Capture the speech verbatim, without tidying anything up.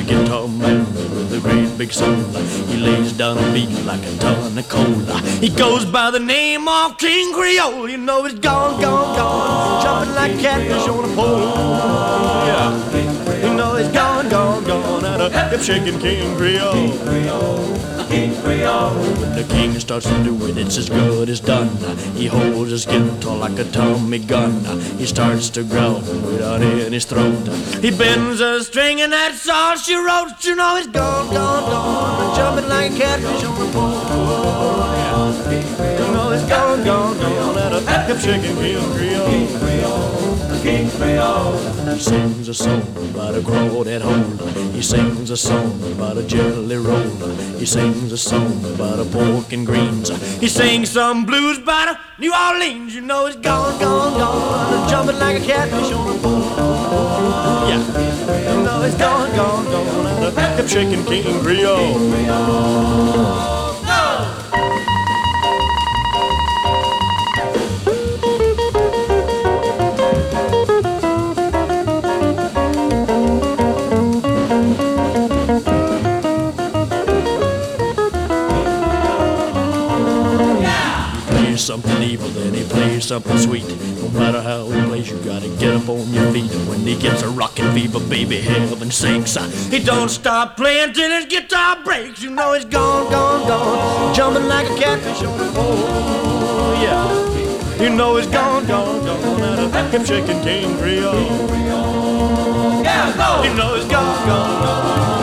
a guitar man with a great big soul. He lays down a beat like a ton of coal. He goes by the name of King Creole. You know he's gone, gone, gone, jumping like catfish on a pole. Yeah, you know he's gone, gone, gone, at a hip shaking King Creole. King Creole. When the king starts to do it, it's as good as done. He holds his guitar like a Tommy gun. He starts to growl without in his throat. He bends a string and that's all she wrote. You know he's gone, gone, gone, jumping like a catfish on the pole. You know he's gone, gone, gone, at a hip shaking King Creole. King Creole. He sings a song about a crawdad hole. He sings a song about a jelly roll. He sings a song about a pork and greens. He sings some blues about a New Orleans. You know he's gone, gone, gone, jumping like a catfish on a pole. Yeah, you know he's gone, gone, gone, at a hip shaking King Creole. Something evil, then he plays something sweet. No matter how he plays, you gotta get up on your feet. And when he gets a rockin' fever, baby, heaven sinks. He don't stop playing till his guitar breaks. You know he's gone, gone, gone, jumping like a catfish on a pole. Yeah, you know he's gone, gone, gone, at a hip shaking King Creole. Yeah, go. You know he's gone, gone, gone.